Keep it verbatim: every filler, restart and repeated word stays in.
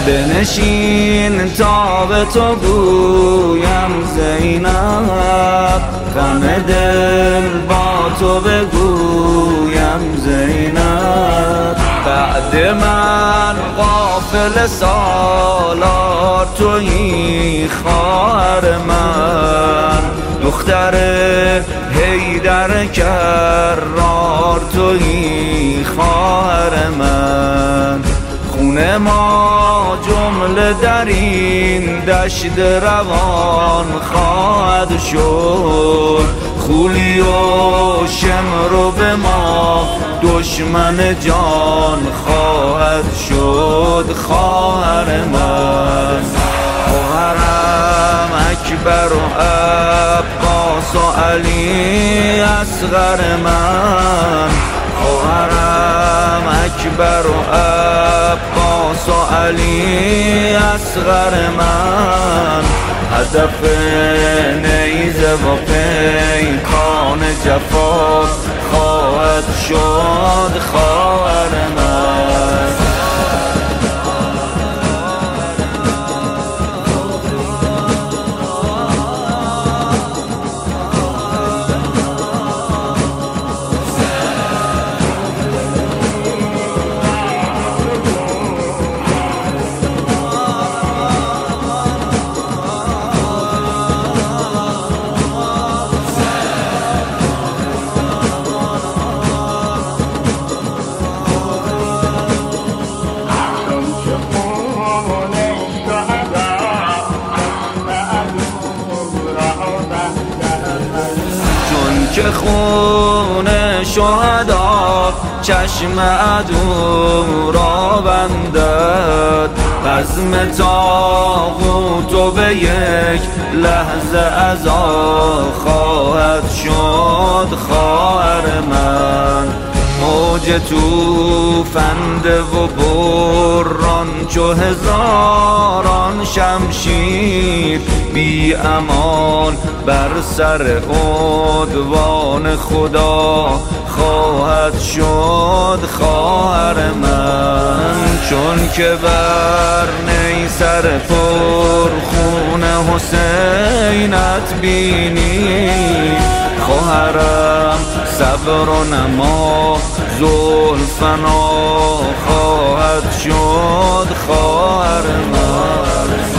بنشین تا به تو گویم زینب، غم دل با تو بگویم زینب. بعد من غافل سالار تویی خواهر من، دختر حیدر کرار تویی خواهر من. خون ما جمله در این دشت روان خواهد شد، خولی و شمر به ما دشمن جان خواهد شد خواهر من. خواهرم اکبر و عباس و علی اصغر من، خواهرم اکبر و عباس و علی اصغر من. هدف نیزه و پیکان جفا خواهد شد خواهر من. که خون شهدا چشم عدو را بندد، بزم طاغوت به یک لحظه عزا خواهد شد خواهر من. موج توفنده و بران چو هزاران شمشیر، بی امان بر سر عدوان خدا خواهد شد خواهر من. چون که بر نیسر پر خون حسینت بینی، خواهرم صبر و نما زلفنا خواهد شد خواهر من.